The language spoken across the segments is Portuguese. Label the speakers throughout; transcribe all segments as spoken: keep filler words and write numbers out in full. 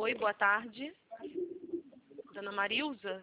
Speaker 1: Oi, boa tarde. Dona Marilza?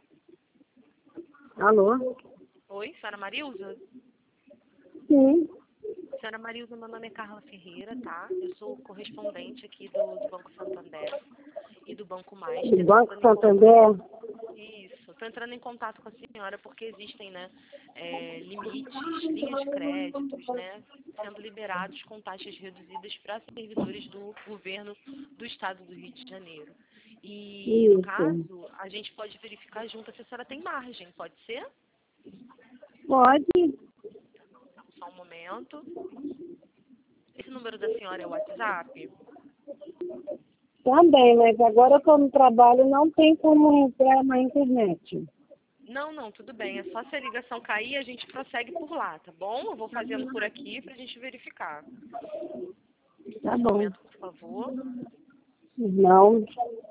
Speaker 2: Alô?
Speaker 1: Oi, senhora Marilza?
Speaker 2: Sim.
Speaker 1: Senhora Marilza, meu nome é Carla Ferreira, tá? Eu sou correspondente aqui do, do Banco Santander e do Banco Mais.
Speaker 2: Do Banco Santander?
Speaker 1: Isso. Estou entrando em contato com a senhora porque existem, né, é, limites, linhas de créditos, né, sendo liberados com taxas reduzidas para servidores do governo do estado do Rio de Janeiro. E, no
Speaker 2: Isso.
Speaker 1: caso, a gente pode verificar junto se a senhora tem margem, pode ser?
Speaker 2: Pode.
Speaker 1: Só um momento. Esse número da senhora é o WhatsApp?
Speaker 2: Também, mas agora eu estou no trabalho, não tem como entrar na internet.
Speaker 1: Não, não, tudo bem. É só se a ligação cair, a gente prossegue por lá, tá bom? Eu vou fazendo por aqui pra gente verificar.
Speaker 2: Tá
Speaker 1: Um
Speaker 2: bom.
Speaker 1: momento, por favor.
Speaker 2: Não.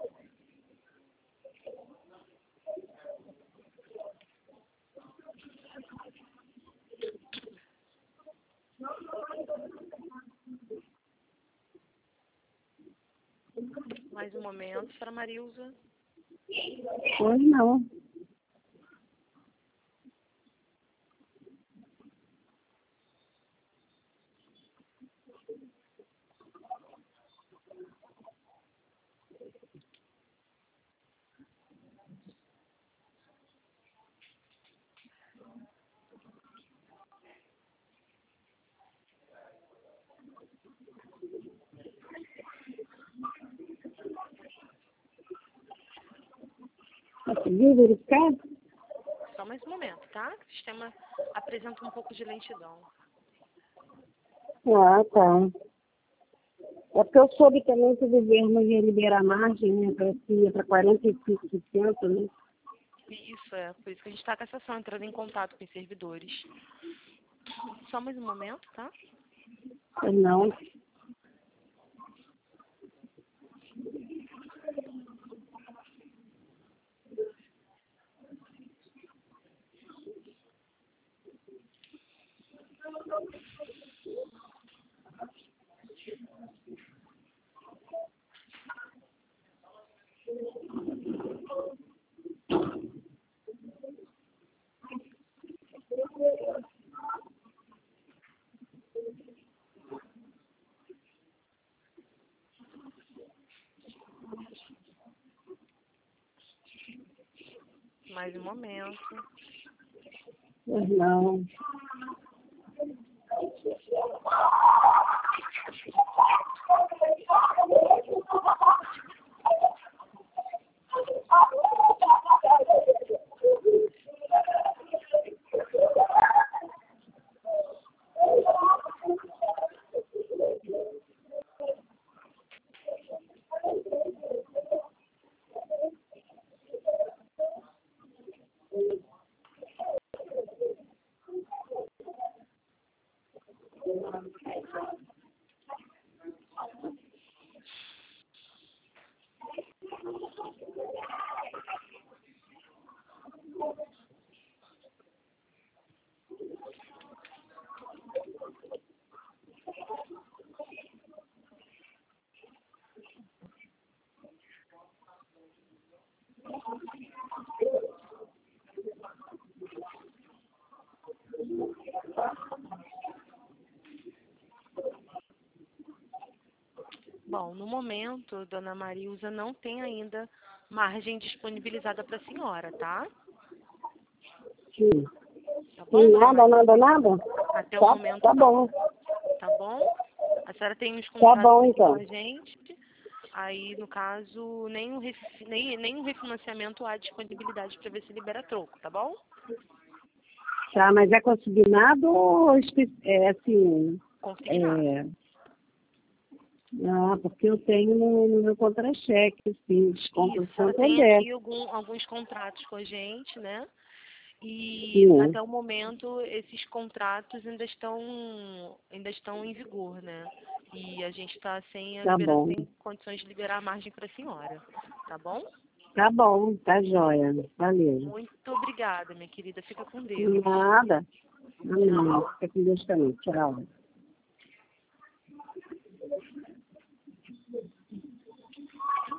Speaker 1: Mais um momento, senhora Marilza.
Speaker 2: Pois não. Conseguiu verificar?
Speaker 1: Só mais um momento, tá? O sistema apresenta um pouco de lentidão.
Speaker 2: Ah, tá. É porque eu soube também que o governo ia liberar margem, né, para quarenta e cinco por cento, né?
Speaker 1: Isso, é. Por isso que a gente está com essa ação, entrando em contato com os servidores. Só mais um momento, tá?
Speaker 2: Pois não.
Speaker 1: Mais um momento.
Speaker 2: Pois não.
Speaker 1: Bom, no momento, dona Marilza não tem ainda margem disponibilizada para a senhora, tá?
Speaker 2: Sim.
Speaker 1: Tá bom,
Speaker 2: Sim,
Speaker 1: dona
Speaker 2: nada,
Speaker 1: Marilza?
Speaker 2: nada, nada?
Speaker 1: Até o
Speaker 2: Tá,
Speaker 1: momento,
Speaker 2: tá
Speaker 1: não.
Speaker 2: bom.
Speaker 1: Tá bom? A senhora tem uns
Speaker 2: Tá
Speaker 1: contratos
Speaker 2: bom,
Speaker 1: aqui
Speaker 2: então.
Speaker 1: com a gente. Aí, no caso, nem o, ref- nem, nem o refinanciamento há disponibilidade para ver se libera troco, tá bom?
Speaker 2: Tá, mas é consignado ou espe- é assim...
Speaker 1: Consignado.
Speaker 2: É... Ah, porque eu tenho no, no meu contra-cheque, sim, desconto do
Speaker 1: Isso, ela tem
Speaker 2: Santander.
Speaker 1: aqui algum, alguns contratos com a gente, né? E
Speaker 2: Sim,
Speaker 1: até o momento esses contratos ainda estão, ainda estão em vigor, né? E a gente está sem, a
Speaker 2: tá
Speaker 1: libera-
Speaker 2: bom.
Speaker 1: sem condições de liberar a margem para a senhora, tá bom?
Speaker 2: Tá bom, tá jóia. Valeu.
Speaker 1: Muito obrigada, minha querida. Fica com Deus.
Speaker 2: Nada. Não,
Speaker 1: Tchau.
Speaker 2: fica com Deus também. Tchau.